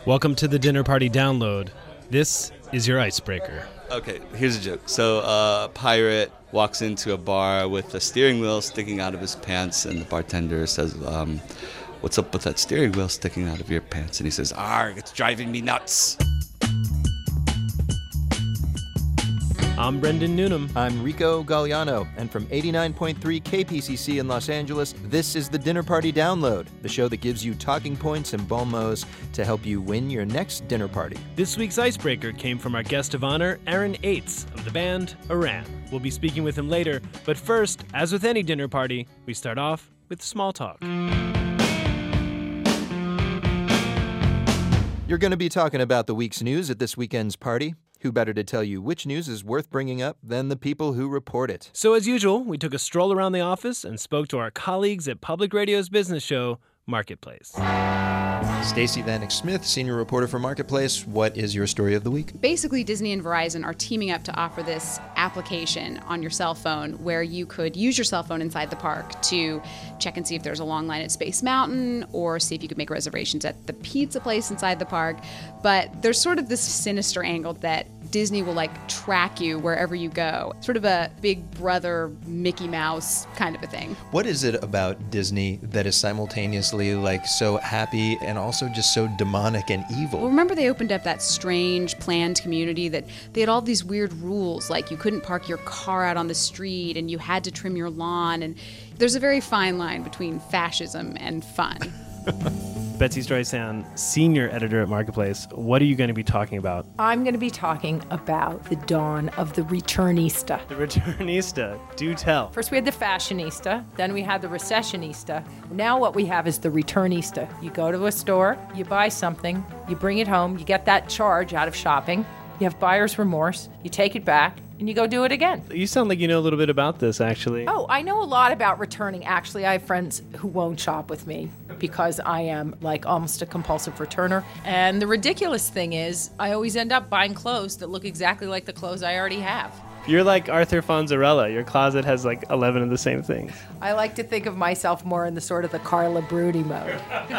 Welcome to the Dinner Party Download. This is your icebreaker. Okay, here's a joke. So a pirate walks into a bar with a steering wheel sticking out of his pants, and the bartender says, what's up with that steering wheel sticking out of your pants? And he says, arg, it's driving me nuts. I'm Brendan Noonan. I'm Rico Galliano, and from 89.3 KPCC in Los Angeles, this is the Dinner Party Download, the show that gives you talking points and bon mots to help you win your next dinner party. This week's icebreaker came from our guest of honor, Aaron Aites of the band Iran. We'll be speaking with him later, but first, as with any dinner party, we start off with small talk. You're going to be talking about the week's news at this weekend's party. Who better to tell you which news is worth bringing up than the people who report it? So as usual, we took a stroll around the office and spoke to our colleagues at Public Radio's business show, Marketplace. Stacey Vanek-Smith, senior reporter for Marketplace. What is your story of the week? Basically, Disney and Verizon are teaming up to offer this application on your cell phone where you could use your cell phone inside the park to check and see if there's a long line at Space Mountain or see if you could make reservations at the pizza place inside the park. But there's sort of this sinister angle that Disney will track you wherever you go. Sort of a Big Brother Mickey Mouse kind of a thing. What is it about Disney that is simultaneously so happy and also just so demonic and evil? Well, remember they opened up that strange planned community that they had all these weird rules, like you couldn't park your car out on the street and you had to trim your lawn, and there's a very fine line between fascism and fun. Betsy Streisand, senior editor at Marketplace, what are you going to be talking about? I'm going to be talking about the dawn of the returnista. The returnista. Do tell. First we had the fashionista, then we had the recessionista. Now what we have is the returnista. You go to a store, you buy something, you bring it home, you get that charge out of shopping, you have buyer's remorse, you take it back, and you go do it again. You sound like you know a little bit about this, actually. Oh, I know a lot about returning. Actually, I have friends who won't shop with me because I am almost a compulsive returner. And the ridiculous thing is, I always end up buying clothes that look exactly like the clothes I already have. You're like Arthur Fonzarella. Your closet has 11 of the same things. I like to think of myself more in the sort of the Carla Bruni mode.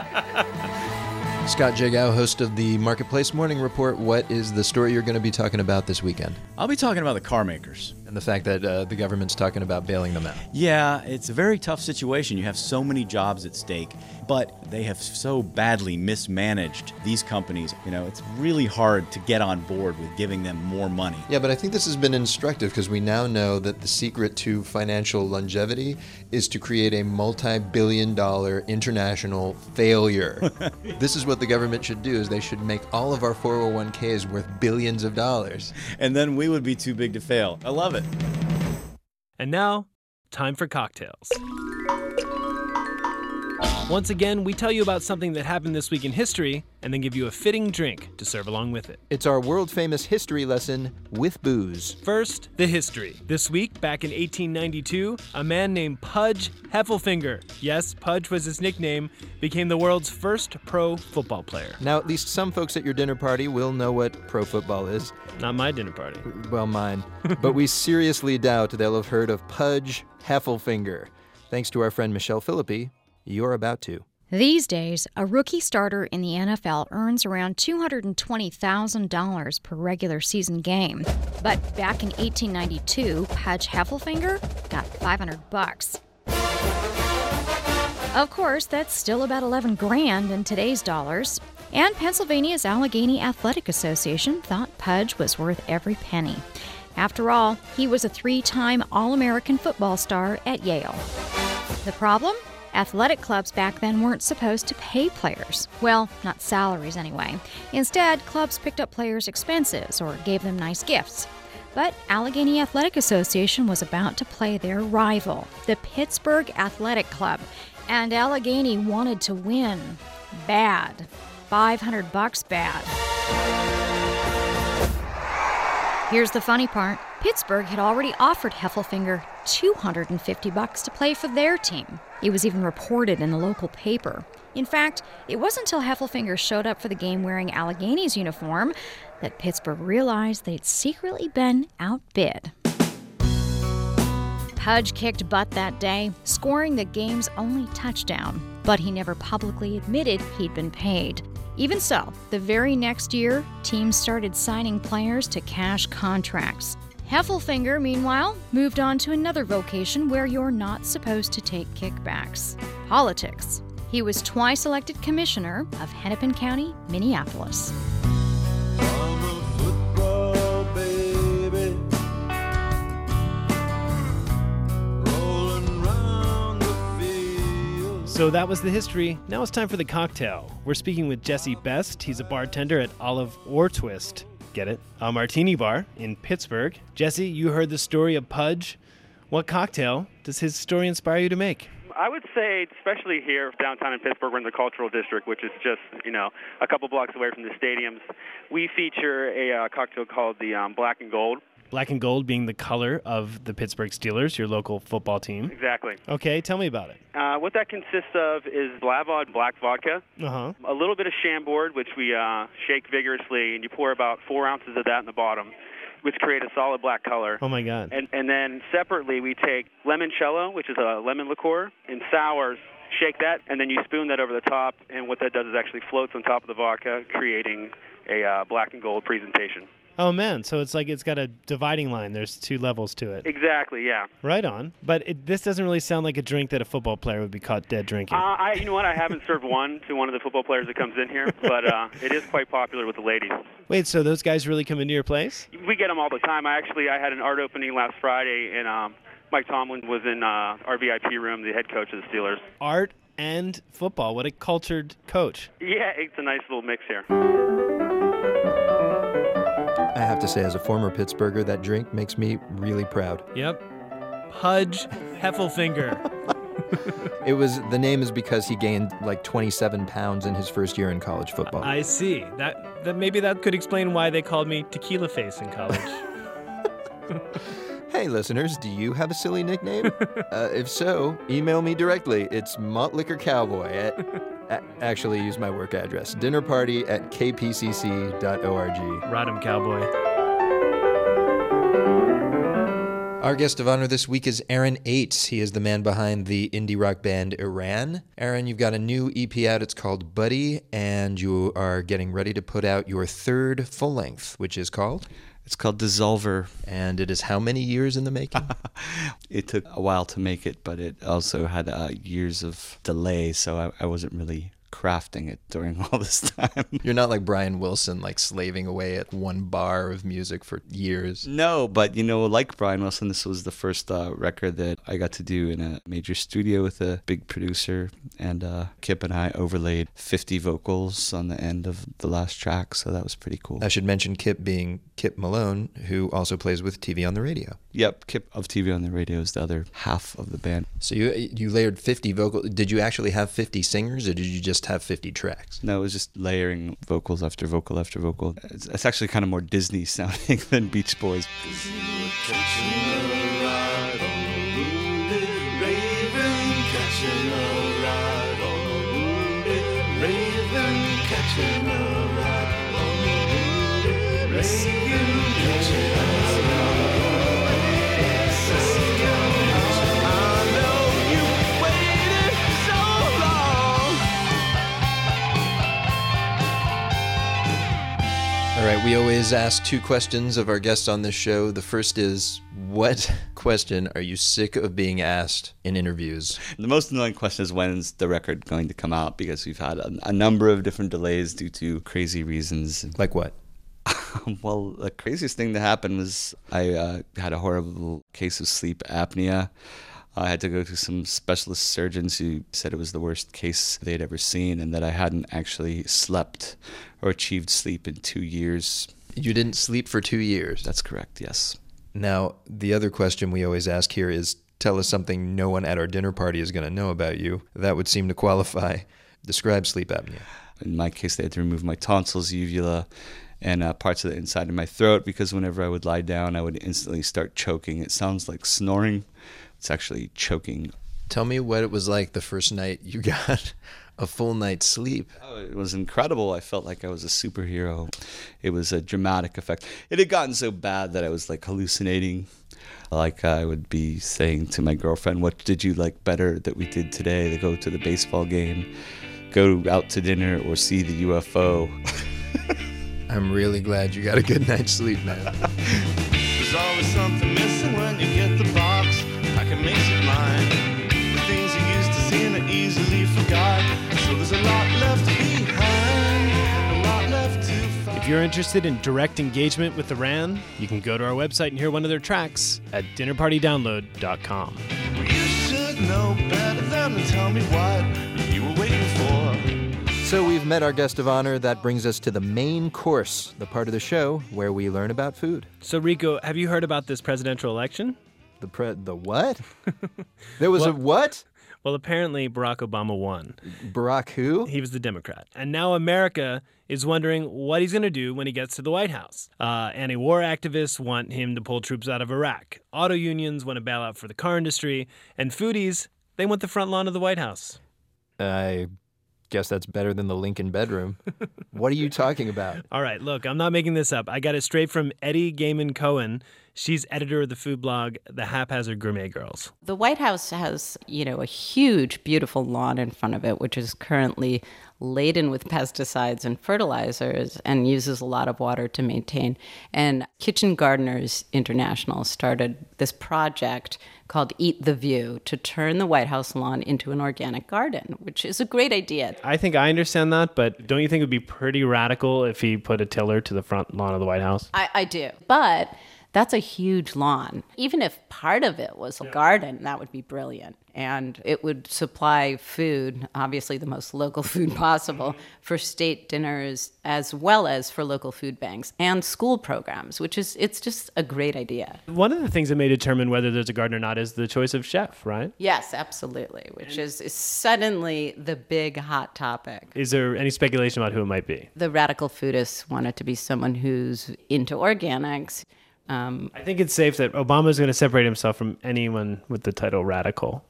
Scott Jagow, host of the Marketplace Morning Report. What is the story you're going to be talking about this weekend? I'll be talking about the car makers. And the fact that the government's talking about bailing them out. Yeah, it's a very tough situation. You have so many jobs at stake, but they have so badly mismanaged these companies. It's really hard to get on board with giving them more money. Yeah, but I think this has been instructive because we now know that the secret to financial longevity is to create a multi-billion-dollar international failure. This is what the government should do, is they should make all of our 401ks worth billions of dollars. And then we would be too big to fail. I love it. And now, time for cocktails. Once again, we tell you about something that happened this week in history and then give you a fitting drink to serve along with it. It's our world-famous history lesson with booze. First, the history. This week, back in 1892, a man named Pudge Heffelfinger, yes, Pudge was his nickname, became the world's first pro football player. Now, at least some folks at your dinner party will know what pro football is. Not my dinner party. Well, mine. But we seriously doubt they'll have heard of Pudge Heffelfinger. Thanks to our friend Michelle Philippi, you're about to. These days, a rookie starter in the NFL earns around $220,000 per regular season game. But back in 1892, Pudge Heffelfinger got $500. Of course, that's still about $11,000 in today's dollars. And Pennsylvania's Allegheny Athletic Association thought Pudge was worth every penny. After all, he was a 3-time All-American football star at Yale. The problem? Athletic clubs back then weren't supposed to pay players. Well, not salaries anyway. Instead, clubs picked up players' expenses or gave them nice gifts. But Allegheny Athletic Association was about to play their rival, the Pittsburgh Athletic Club, and Allegheny wanted to win. Bad. $500 bad. Here's the funny part. Pittsburgh had already offered Heffelfinger $250 to play for their team. It was even reported in the local paper. In fact, it wasn't until Heffelfinger showed up for the game wearing Allegheny's uniform that Pittsburgh realized they'd secretly been outbid. Pudge kicked butt that day, scoring the game's only touchdown, but he never publicly admitted he'd been paid. Even so, the very next year, teams started signing players to cash contracts. Heffelfinger, meanwhile, moved on to another vocation where you're not supposed to take kickbacks: politics. He was twice elected commissioner of Hennepin County, Minneapolis. I'm a football baby, rolling round the field. So that was the history. Now it's time for the cocktail. We're speaking with Jesse Best. He's a bartender at Olive or Twist. Get it? A martini bar in Pittsburgh. Jesse, you heard the story of Pudge. What cocktail does his story inspire you to make? I would say, especially here downtown in Pittsburgh, we're in the Cultural District, which is just, a couple blocks away from the stadiums. We feature a cocktail called the Black and Gold. Black and gold being the color of the Pittsburgh Steelers, your local football team. Exactly. Okay, tell me about it. What that consists of is Blavod black vodka, Uh-huh. a little bit of Chambord, which we shake vigorously, and you pour about 4 ounces of that in the bottom, which create a solid black color. Oh, my God. And then separately, we take limoncello, which is a lemon liqueur, and sours, shake that, and then you spoon that over the top, and what that does is actually floats on top of the vodka, creating a black and gold presentation. Oh, man. So it's like it's got a dividing line. There's 2 levels to it. Exactly, yeah. Right on. But this doesn't really sound like a drink that a football player would be caught dead drinking. You know what? I haven't served one to one of the football players that comes in here, but it is quite popular with the ladies. Wait, so those guys really come into your place? We get them all the time. I had an art opening last Friday, and Mike Tomlin was in our VIP room, the head coach of the Steelers. Art and football. What a cultured coach. Yeah, it's a nice little mix here. I have to say, as a former Pittsburgher, that drink makes me really proud. Yep. Pudge Heffelfinger. The name is because he gained like 27 pounds in his first year in college football. I see. That maybe that could explain why they called me Tequila Face in college. Hey, listeners, do you have a silly nickname? If so, email me directly. It's mottliquorcowboy actually, use my work address, dinnerparty@kpcc.org. Rodham Cowboy. Our guest of honor this week is Aaron Aites. He is the man behind the indie rock band Iran. Aaron, you've got a new EP out. It's called Buddy, and you are getting ready to put out your 3rd full length, which is called? It's called Dissolver. And it is how many years in the making? It took a while to make it, but it also had years of delay, so I wasn't really crafting it during all this time. You're not like Brian Wilson, like slaving away at one bar of music for years. No, but like Brian Wilson, this was the first record that I got to do in a major studio with a big producer, and Kip and I overlaid 50 vocals on the end of the last track, so that was pretty cool. I should mention Kip being Kip Malone, who also plays with TV on the Radio. Yep, Kip of TV on the Radio is the other half of the band. So you layered 50 vocals. Did you actually have 50 singers, or did you just have 50 tracks? No, it was just layering vocals after vocal after vocal. It's actually kind of more Disney sounding than Beach Boys. All right, we always ask 2 questions of our guests on this show. The first is, what question are you sick of being asked in interviews? The most annoying question is, when's the record going to come out? Because we've had a number of different delays due to crazy reasons. Like what? Well, the craziest thing that happened was I had a horrible case of sleep apnea. I had to go to some specialist surgeons who said it was the worst case they'd ever seen, and that I hadn't actually slept or achieved sleep in 2 years. You didn't sleep for 2 years? That's correct, yes. Now, the other question we always ask here is, tell us something no one at our dinner party is going to know about you. That would seem to qualify. Describe sleep apnea. In my case, they had to remove my tonsils, uvula, and parts of the inside of my throat, because whenever I would lie down, I would instantly start choking. It sounds like snoring. It's actually choking. Tell me what it was like the first night you got a full night's sleep. Oh, it was incredible. I felt like I was a superhero. It was a dramatic effect. It had gotten so bad that I was like hallucinating. Like I would be saying to my girlfriend, what did you like better that we did today, to go to the baseball game? go out to dinner or see the UFO. I'm really glad you got a good night's sleep, man. There's always something missing when you get the box. I can make it mine. The things you used to see and are easily forgot. So there's a lot left behind, a lot left to find. If you're interested in direct engagement with the RAN, you can go to our website and hear one of their tracks at dinnerpartydownload.com. You should know better than to tell me what you were waiting for. So we've met our guest of honor. That brings us to the main course, the part of the show where we learn about food. So, Rico, have you heard about this presidential election? The what? There was a what? Well, apparently Barack Obama won. Barack who? He was the Democrat. And now America is wondering what he's going to do when he gets to the White House. Anti-war activists want him to pull troops out of Iraq. Auto unions want a bailout for the car industry. And foodies, they want the front lawn of the White House. I guess that's better than the Lincoln bedroom. What are you talking about? All right, look, I'm not making this up. I got it straight from Eddie Gaiman Cohen. She's editor of the food blog, The Haphazard Gourmet Girls. The White House has, a huge, beautiful lawn in front of it, which is currently laden with pesticides and fertilizers and uses a lot of water to maintain. And Kitchen Gardeners International started this project called Eat the View to turn the White House lawn into an organic garden, which is a great idea. I think I understand that, but don't you think it would be pretty radical if he put a tiller to the front lawn of the White House? I do. But that's a huge lawn. Even if part of it was a garden, that would be brilliant. And it would supply food, obviously the most local food possible, for state dinners as well as for local food banks and school programs, it's just a great idea. One of the things that may determine whether there's a garden or not is the choice of chef, right? Yes, absolutely, which is suddenly the big hot topic. Is there any speculation about who it might be? The radical foodists want it to be someone who's into organics. I think it's safe that Obama's going to separate himself from anyone with the title radical.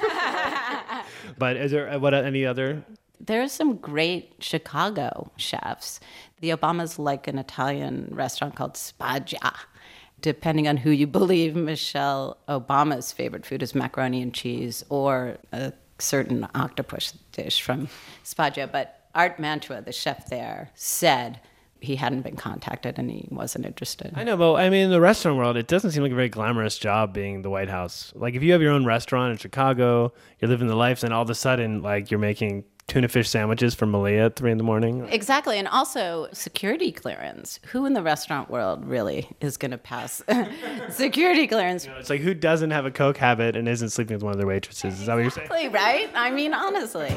But is there any other? There's some great Chicago chefs. The Obamas like an Italian restaurant called Spaggia. Depending on who you believe, Michelle Obama's favorite food is macaroni and cheese or a certain octopus dish from Spaggia. But Art Mantua, the chef there, said he hadn't been contacted and he wasn't interested. I know, but I mean, in the restaurant world, it doesn't seem like a very glamorous job being the White House. Like, if you have your own restaurant in Chicago, you're living the life, then all of a sudden, like, you're making tuna fish sandwiches for Malia at 3 a.m. Exactly. And also security clearance. Who in the restaurant world really is going to pass security clearance? It's like, who doesn't have a Coke habit and isn't sleeping with one of their waitresses? Is that what you're saying? Exactly, right? I mean, honestly.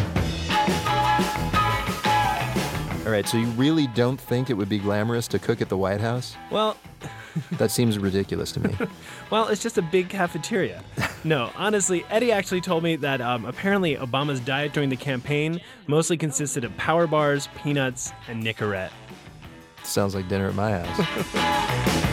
All right, so you really don't think it would be glamorous to cook at the White House? Well, that seems ridiculous to me. Well, it's just a big cafeteria. No, honestly, Eddie actually told me that apparently Obama's diet during the campaign mostly consisted of Power Bars, peanuts, and Nicorette. Sounds like dinner at my house.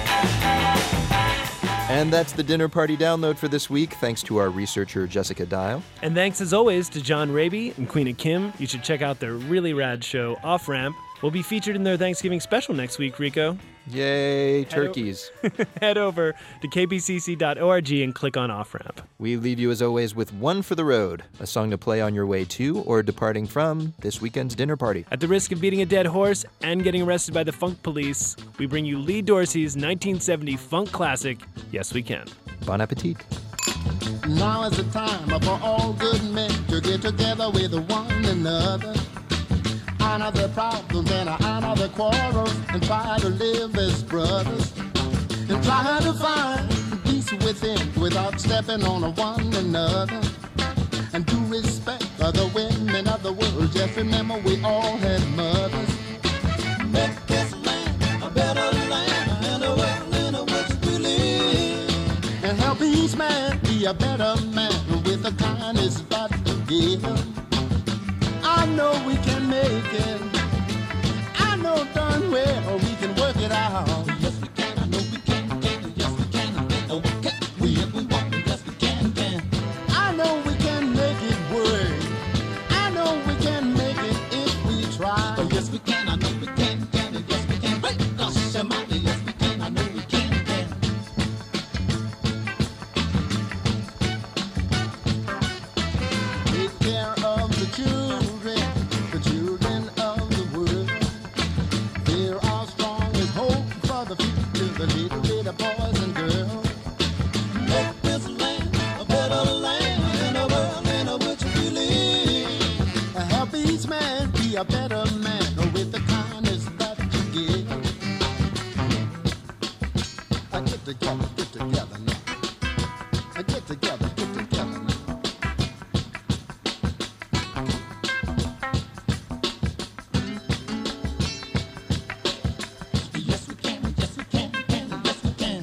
And that's the Dinner Party Download for this week, thanks to our researcher, Jessica Dial. And thanks, as always, to John Raby and Queen of Kim. You should check out their really rad show, Off Ramp. We'll be featured in their Thanksgiving special next week, Rico. Yay, turkeys. Head over to kpcc.org and click on Off Ramp. We leave you, as always, with One for the Road, a song to play on your way to or departing from this weekend's dinner party. At the risk of beating a dead horse and getting arrested by the funk police, we bring you Lee Dorsey's 1970 funk classic, Yes We Can. Bon appetit. Now is the time for all good men to get together with one another. Honor the problems and honor the quarrels and try to live as brothers. And try to find peace within without stepping on one another. And do respect other women of the world. Just remember we all had mothers. Make this land a better land and a world in which we live. And help each man be a better man with the kindness that to give. I know we can make it. I know darn well we can work it out. Yes, we can. I know we can. Yes, we can. Okay. If we want, yes, we can. I know we can make it work. I know we can make it if we try. Oh, yes, we can. I know we can. Yes, we can. Right. Yes, we can. I know we can. Take care of the children. be a better man with the kindness that you give. Get together now. Get together now. Yes, we can, yes, we can, yes, we can.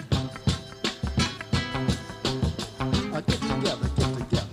Get together now.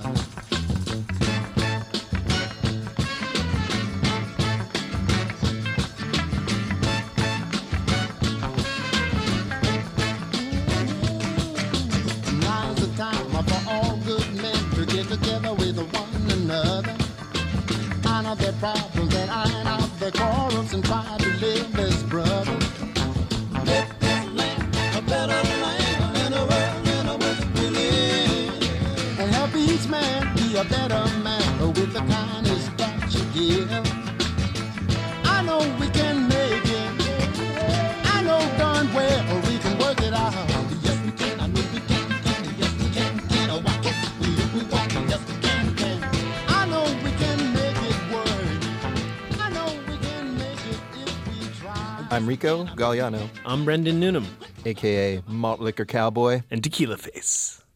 Now's the time for all good men to get together with one another. Iron out their problems and iron out their quarrels and try to live as brothers. Make this land a better land and a world in which we live. And help each man be a better man with the kindness that you give. I know we can make it. I know darn well we can work it out. Yes, we can. I know we can. Yes, we can. Why can't we if we want to? Yes, we can. I know we can make it work. I know we can make it if we try. I'm Rico Galliano, I'm Brendan Noonan. a.k.a. Malt Liquor Cowboy. And Tequila Face.